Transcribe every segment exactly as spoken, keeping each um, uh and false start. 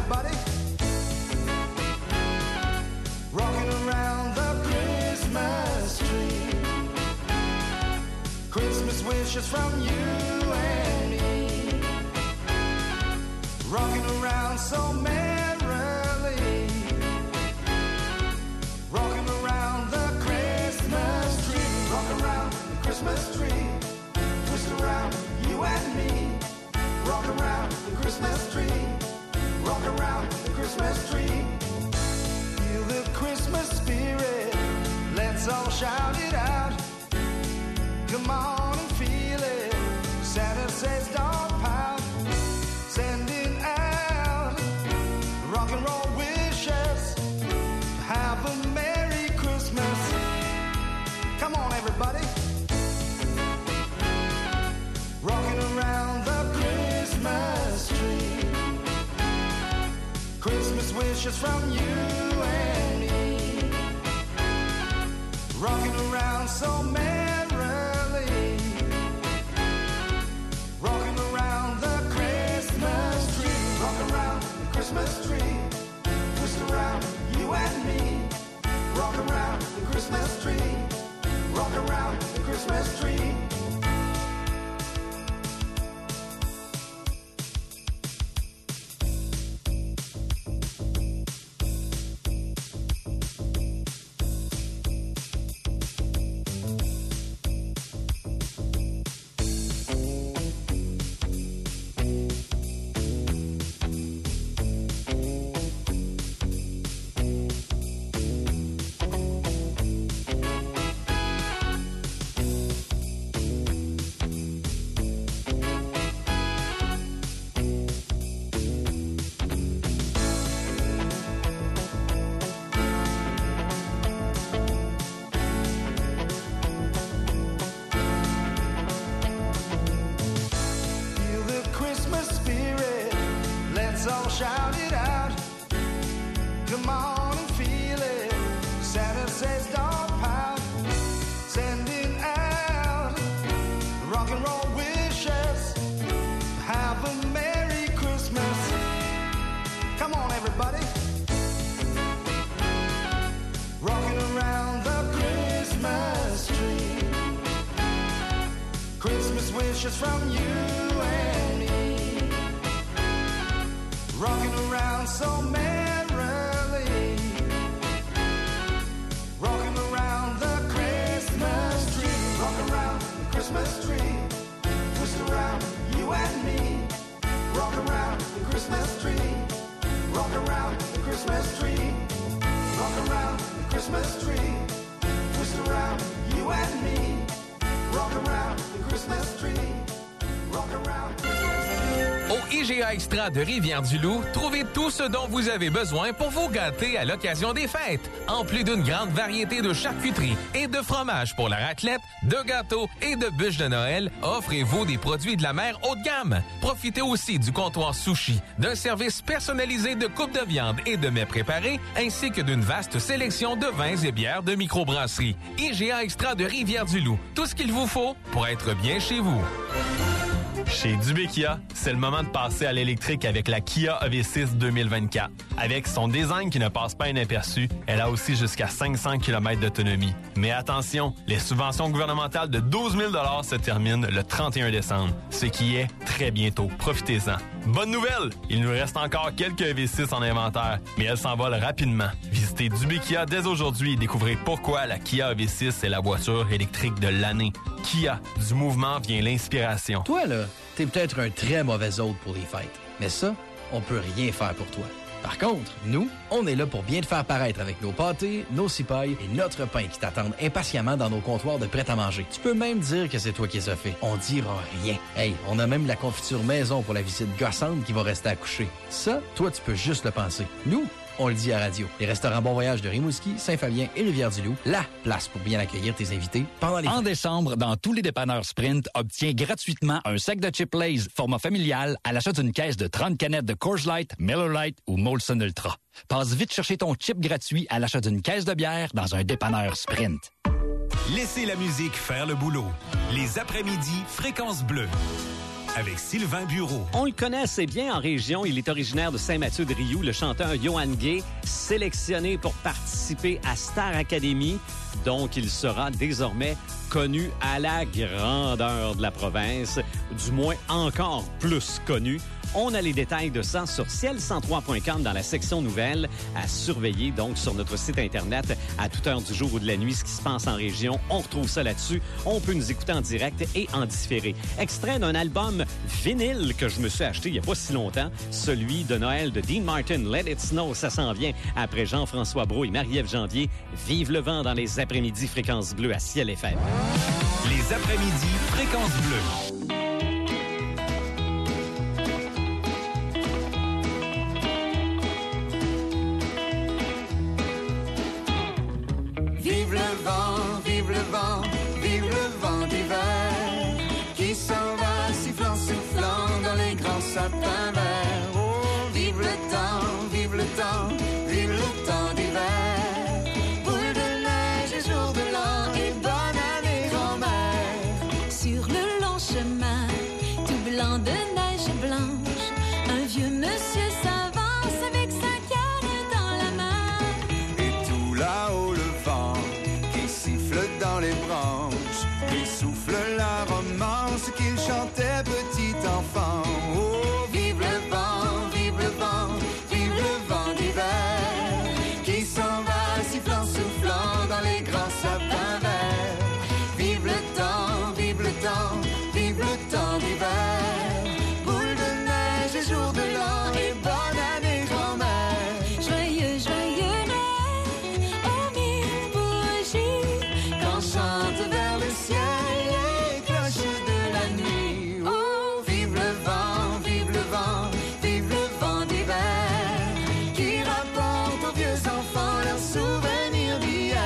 everybody? Rocking around the Christmas tree. Christmas wishes from you and me. Rocking around so merrily. Rocking around the Christmas tree. Rock around the Christmas tree. Twist around you and me. Rock around the Christmas tree. Rock around the Christmas tree. Feel the Christmas spirit. Let's all shout it out. Come on and feel it. Santa says don't pout. Sending out rock and roll wishes. Have a Merry Christmas. Come on everybody. Rocking around the Christmas tree. Christmas wishes from you and me. Rocking around so merrily. Rocking around the Christmas tree. Rock around the Christmas tree. Twist around you and me. Rock around the Christmas tree. Rock around the Christmas tree. Shout it out. Come on and feel it. Santa says don't pout. Sending out rock and roll wishes. Have a Merry Christmas. Come on everybody. Rocking around the Christmas tree. Christmas wishes from you and me. Rocking around so merrily. Rocking around the Christmas tree. Rock around the Christmas tree. Twist around you and me. Rock around the Christmas tree. Rock around the Christmas tree. Rock around the Christmas tree. Twist around you and me. Rock around the Christmas tree. Rock around the Christmas tree. Au I G A Extra de Rivière-du-Loup, trouvez tout ce dont vous avez besoin pour vous gâter à l'occasion des fêtes. En plus d'une grande variété de charcuterie et de fromages pour la raclette, de gâteaux et de bûches de Noël, offrez-vous des produits de la mer haut de gamme. Profitez aussi du comptoir sushi, d'un service personnalisé de coupe de viande et de mets préparés, ainsi que d'une vaste sélection de vins et bières de microbrasserie. I G A Extra de Rivière-du-Loup, tout ce qu'il vous faut pour être bien chez vous. Chez Dubé Kia, c'est le moment de passer à l'électrique avec la Kia E V six deux mille vingt-quatre. Avec son design qui ne passe pas inaperçu, elle a aussi jusqu'à cinq cents kilomètres d'autonomie. Mais attention, les subventions gouvernementales de douze mille dollars se terminent le trente et un décembre, ce qui est très bientôt. Profitez-en. Bonne nouvelle! Il nous reste encore quelques E V six en inventaire, mais elles s'envolent rapidement. Visitez Dubé Kia dès aujourd'hui et découvrez pourquoi la Kia E V six est la voiture électrique de l'année. Kia, du mouvement vient l'inspiration. Toi, là, t'es peut-être un très mauvais hôte pour les fêtes, mais ça, on peut rien faire pour toi. Par contre, nous, on est là pour bien te faire paraître avec nos pâtés, nos cipailles et notre pain qui t'attendent impatiemment dans nos comptoirs de prêt-à-manger. Tu peux même dire que c'est toi qui les as fait. On dira rien. Hey, on a même la confiture maison pour la visite gossante qui va rester à coucher. Ça, toi, tu peux juste le penser. Nous, on le dit à radio. Les restaurants Bon Voyage de Rimouski, Saint-Fabien et Rivière-du-Loup, la place pour bien accueillir tes invités pendant les fêtes. En décembre, dans tous les dépanneurs Sprint, obtiens gratuitement un sac de chips Lay's format familial à l'achat d'une caisse de trente canettes de Coors Light, Miller Lite ou Molson Ultra. Passe vite chercher ton chip gratuit à l'achat d'une caisse de bière dans un dépanneur Sprint. Laissez la musique faire le boulot. Les après-midi, Fréquence Bleue. avec Sylvain Bureau. On le connaît assez bien en région. Il est originaire de Saint-Mathieu-de-Rioux, le chanteur Johan Gay, sélectionné pour participer à Star Academy. Donc, il sera désormais connu à la grandeur de la province, du moins encore plus connu. On a les détails de ça sur ciel cent trois point com dans la section nouvelles, à surveiller donc sur notre site Internet à toute heure du jour ou de la nuit ce qui se passe en région. On retrouve ça là-dessus. On peut nous écouter en direct et en différé. Extrait d'un album vinyle que je me suis acheté il n'y a pas si longtemps, celui de Noël de Dean Martin, Let It Snow, ça s'en vient après Jean-François Brault et Marie-Ève Janvier. Vive le vent dans les après-midi Fréquence Bleue à Ciel F M. Les après-midi Fréquence Bleue. Vive le vent, vive le vent, vive le vent d'hiver qui s'en va sifflant, soufflant dans les grands sapins verts. Oh, vive le temps, vive le temps, vive le temps d'hiver. Boule de neige et jour de l'an et bonne année grand-mère. Sur le long chemin, tout blanc de neige blanche, un vieux monsieur s'avance avec sa canne dans la main. Et tout là-haut le vent qui siffle dans les branches, lui souffle la romance qu'il chantait petit enfant. Oh, vive le vent, vive le vent, vive le vent d'hiver qui s'en va sifflant, soufflant dans les grands sapins verts. Vive le temps, vive le temps, vive le temps d'hiver. Boule de neige et jour de l'an et bonne année grand-mère. Joyeux, joyeux Noël, aux mille bougies, Quand chante vers le ciel les cloches de la nuit. Oh, vive le vent, vive le vent, vive le vent d'hiver qui rapporte aux vieux enfants leurs souvenirs d'hier.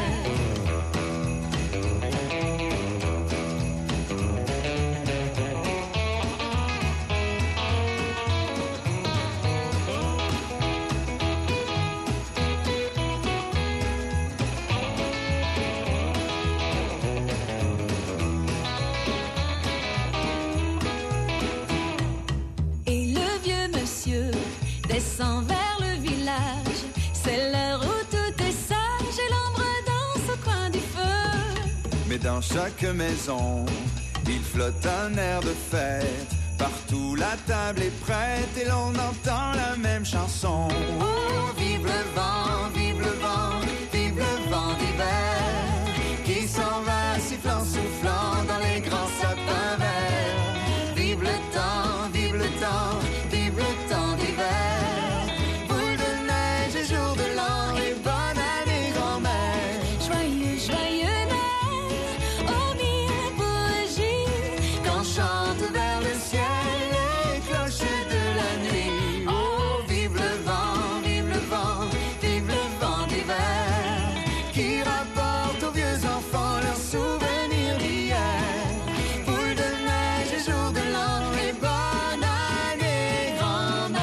et le vieux monsieur descend vers le village. C'est l'heure où tout est sage et l'ombre danse au coin du feu. Mais dans chaque maison, il flotte un air de fête. Partout la table est prête et l'on entend la même chanson. Oh, vive le vent, vive le vent, vive le vent d'hiver qui s'en va sifflant, soufflant dans les grands sapins verts. Vive le temps, vive le temps, vive le temps d'hiver. Boule de neige et jour de l'an et bonne année grand-mère. Joyeux, joyeux Noël, aux mille bougies, Quand chante vers le ciel les cloches de la nuit. Oh, vive le vent, vive le vent, vive le vent d'hiver qui rapporte aux vieux enfants leurs souvenirs d'hier. Boule de neige et jour de l'an et bonne année grand-mère.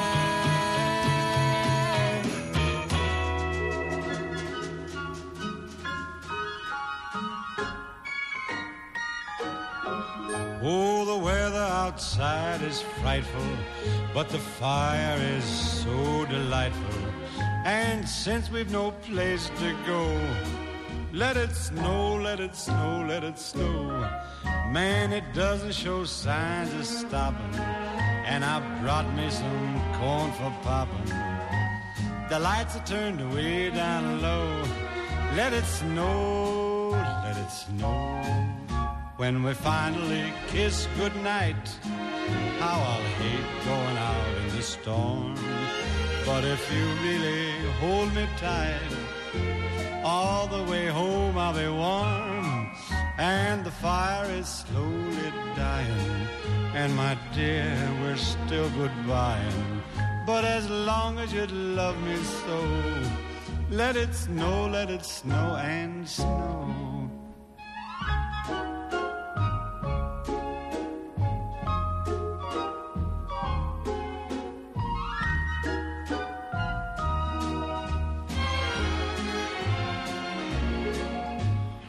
Oh, the weather outside is frightful, but the fire is so delightful. And since we've no place to go, let it snow, let it snow, let it snow. Man, it doesn't show signs of stopping, and I brought me some corn for popping. The lights are turned way down low. Let it snow, let it snow. When we finally kiss goodnight, how I'll hate going out in the storm. But if you really hold me tight, all the way home I'll be warm. And the fire is slowly dying, and my dear, we're still goodbying. But as long as you love me so, let it snow, let it snow and snow.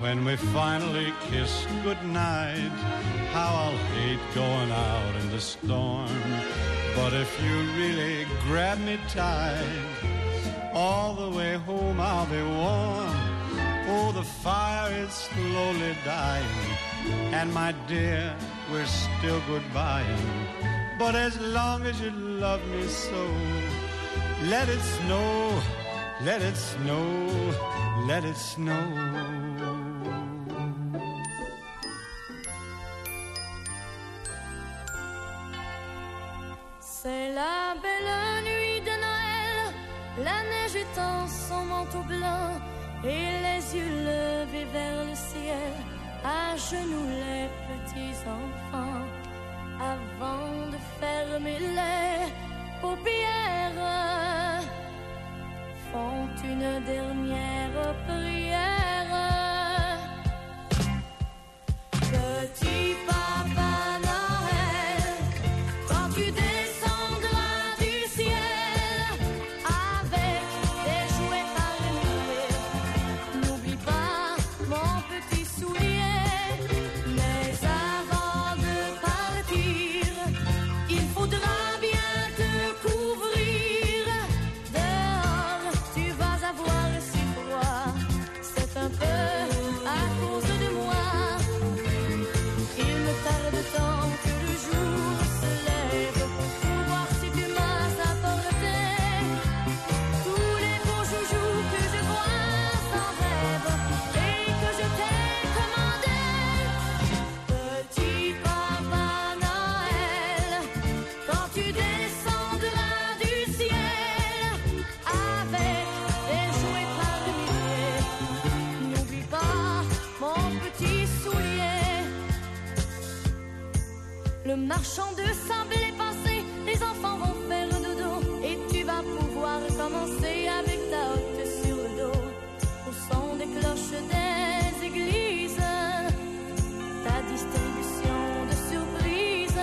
when we finally kiss goodnight. How I'll hate going out in the storm, but if you really grab me tight, all the way home I'll be warm. Oh, the fire is slowly dying, and my dear, we're still goodbying. But as long as you love me so, let it snow, let it snow, let it snow. C'est la belle nuit de Noël, la neige étend son manteau blanc et les yeux levés vers le ciel, à genoux les petits enfants, avant de fermer les paupières, font une dernière prière. Petit papa Noël, quand tu descendras du ciel avec des jouets par milliers, n'oublie pas mon petit soulier. Mais avant de partir, il faudra bien te couvrir. Dehors, tu vas avoir si froid, c'est un peu à cause de moi. Il me tarde tant que le jour se lève pour voir si tu m'as apporté tous les beaux joujoux que je vois sans rêve et que je t'ai commandé. Petit papa Noël, quand tu descendras du ciel avec des jouets par milliers, n'oublie pas mon petit soulier. Le marchand de sable est passé, les enfants vont faire dodo et tu vas pouvoir commencer avec ta hotte sur le dos, au son des cloches des églises, ta distribution de surprises.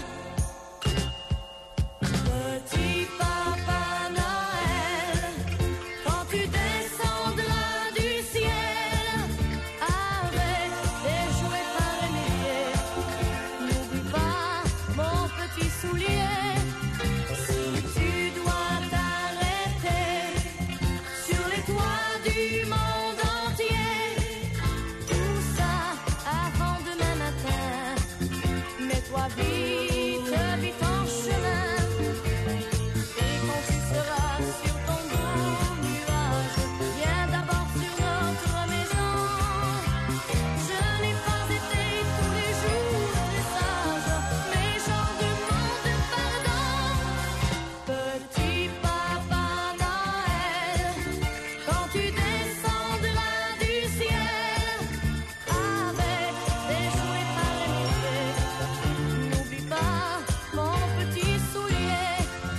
Petit papa Noël, quand tu descendras du ciel avec des jouets par milliers, n'oublie pas mon petit soulier. Si tu dois t'arrêter sur les toits du monde entier, tout ça avant demain matin, mets-toi vite, vite en chemin. Et quand tu seras sur ton beau nuage, viens d'abord sur notre maison. Je n'ai pas été tous les jours des sages, mais j'en demande pardon. Petit papa Noël, quand tu descendras du ciel avec des jouets par milliers, n'oublie pas mon petit soulier.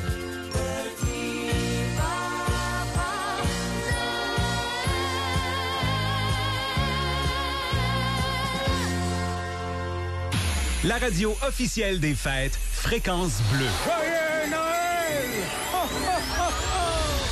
Petit papa La radio officielle des fêtes, Fréquence Bleue. Joyeux Noël! Ho, ho, ho, ho!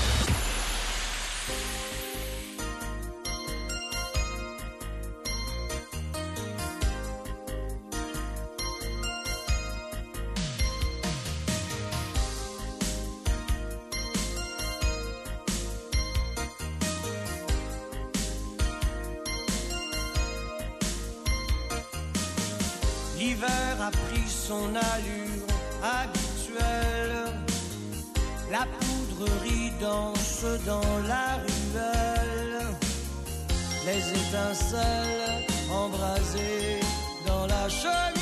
L'hiver a pris son allure habituelle. La poudrerie danse dans la ruelle. Les étincelles embrasées dans la cheminée.